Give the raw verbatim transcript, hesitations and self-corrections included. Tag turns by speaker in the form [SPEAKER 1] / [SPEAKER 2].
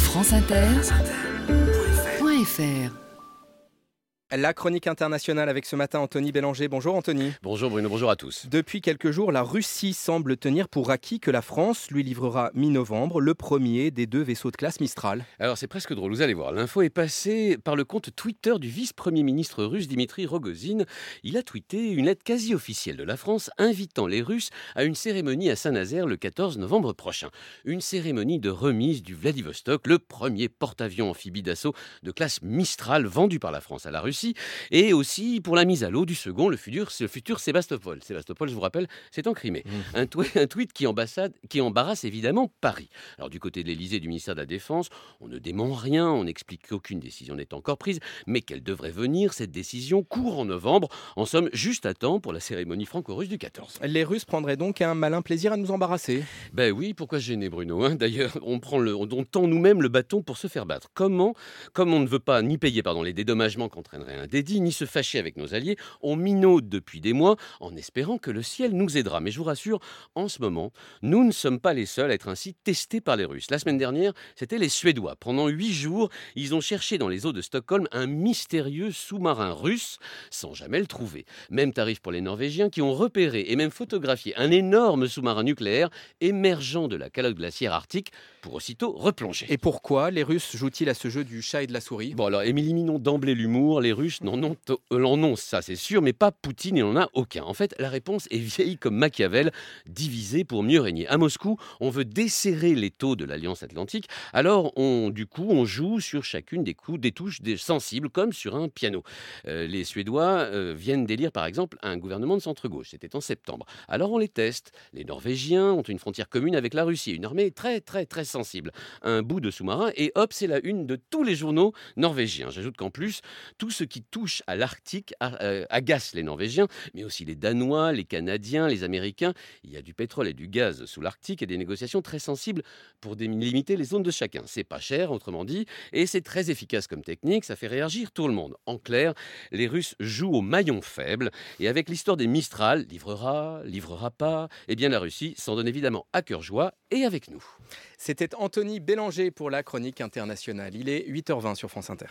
[SPEAKER 1] franceinter.fr.
[SPEAKER 2] La chronique internationale avec ce matin Anthony Bélanger. Bonjour Anthony.
[SPEAKER 3] Bonjour Bruno, bonjour à tous.
[SPEAKER 2] Depuis quelques jours, la Russie semble tenir pour acquis que la France lui livrera mi-novembre le premier des deux vaisseaux de classe Mistral.
[SPEAKER 3] Alors c'est presque drôle, vous allez voir. L'info est passée par le compte Twitter du vice-premier ministre russe Dimitri Rogozine. Il a tweeté une lettre quasi officielle de la France invitant les Russes à une cérémonie à Saint-Nazaire le quatorze novembre prochain. Une cérémonie de remise du Vladivostok, le premier porte-avions amphibie d'assaut de classe Mistral vendu par la France à la Russie. Et aussi pour la mise à l'eau du second, le futur, le futur Sébastopol. Sébastopol, je vous rappelle, c'est en Crimée. Mmh. Un, tw- un tweet qui, ambassade, qui embarrasse évidemment Paris. Alors du côté de l'Élysée, du ministère de la Défense, on ne dément rien, on n'explique qu'aucune décision n'est encore prise, mais qu'elle devrait venir, cette décision, court en novembre. En somme, juste à temps pour la cérémonie franco-russe du quatorze.
[SPEAKER 2] Les Russes prendraient donc un malin plaisir à nous embarrasser.
[SPEAKER 3] Ben oui, pourquoi se gêner Bruno, hein. D'ailleurs, on, prend le, on tend nous-mêmes le bâton pour se faire battre. Comment Comme on ne veut pas ni payer pardon, les dédommagements qu'entraînerait un dédit, ni se fâcher avec nos alliés, on minaude depuis des mois en espérant que le ciel nous aidera. Mais je vous rassure, en ce moment, nous ne sommes pas les seuls à être ainsi testés par les Russes. La semaine dernière, c'était les Suédois. Pendant huit jours, ils ont cherché dans les eaux de Stockholm un mystérieux sous-marin russe sans jamais le trouver. Même tarif pour les Norvégiens qui ont repéré et même photographié un énorme sous-marin nucléaire émergeant de la calotte glaciaire arctique pour aussitôt replonger.
[SPEAKER 2] Et pourquoi les Russes jouent-ils à ce jeu du chat et de la souris ?
[SPEAKER 3] Bon alors, éliminons d'emblée l'humour. Les Russes n'en ont, en ont, ça c'est sûr, mais pas Poutine, il n'en a aucun. En fait, la réponse est vieille comme Machiavel, diviser pour mieux régner. À Moscou, on veut desserrer les taux de l'Alliance Atlantique, alors on, du coup, on joue sur chacune des coups, des touches des sensibles, comme sur un piano. Euh, les Suédois euh, viennent d'élire, par exemple, un gouvernement de centre-gauche. C'était en septembre. Alors on les teste. Les Norvégiens ont une frontière commune avec la Russie, une armée très, très, très sensible. Un bout de sous-marin, et hop, c'est la une de tous les journaux norvégiens. J'ajoute qu'en plus, tout ce qui touche à l'Arctique euh, agace les Norvégiens, mais aussi les Danois, les Canadiens, les Américains. Il y a du pétrole et du gaz sous l'Arctique et des négociations très sensibles pour délimiter les zones de chacun. C'est pas cher, autrement dit, et c'est très efficace comme technique, ça fait réagir tout le monde. En clair, les Russes jouent au maillon faible, et avec l'histoire des Mistral, livrera, livrera pas, eh bien la Russie s'en donne évidemment à cœur joie et avec nous.
[SPEAKER 2] C'était Anthony Bélanger pour la chronique internationale. Il est huit heures vingt sur France Inter.